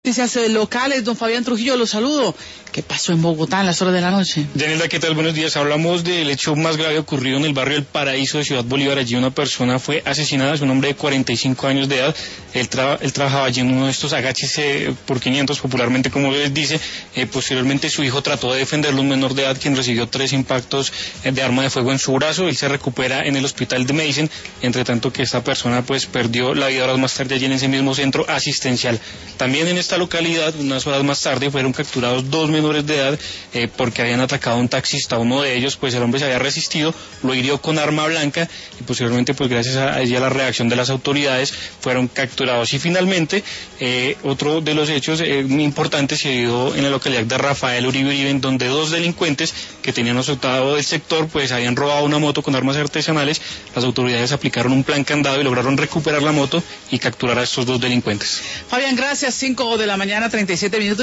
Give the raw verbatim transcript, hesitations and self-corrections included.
Noticias locales, don Fabián Trujillo, los saludo. ¿Qué pasó en Bogotá en las horas de la noche? Yanela, ¿qué tal? Buenos días. Hablamos del hecho más grave ocurrido en el barrio El Paraíso de Ciudad Bolívar. Allí una persona fue asesinada, es un hombre de cuarenta y cinco años de edad. Él, tra él trabajaba allí en uno de estos agaches eh, por quinientos, popularmente como les dice. Eh, posteriormente su hijo trató de defenderlo, un menor de edad, quien recibió tres impactos eh, de arma de fuego en su brazo. Él se recupera en el hospital de Medicine, entre tanto que esta persona pues perdió la vida horas más tarde allí en ese mismo centro asistencial. También en esta localidad, unas horas más tarde, fueron capturados dos menores de edad eh, porque habían atacado a un taxista. Uno de ellos, pues el hombre se había resistido, lo hirió con arma blanca y posteriormente, pues gracias a, a la reacción de las autoridades, fueron capturados. Y finalmente, eh, otro de los hechos eh, muy importantes se dio en la localidad de Rafael Uribe Uribe, en donde dos delincuentes que tenían asustado del sector, pues habían robado una moto con armas artesanales. Las autoridades aplicaron un plan candado y lograron recuperar la moto y capturar a estos dos delincuentes. Fabián, gracias. cinco de la mañana, treinta y siete minutos.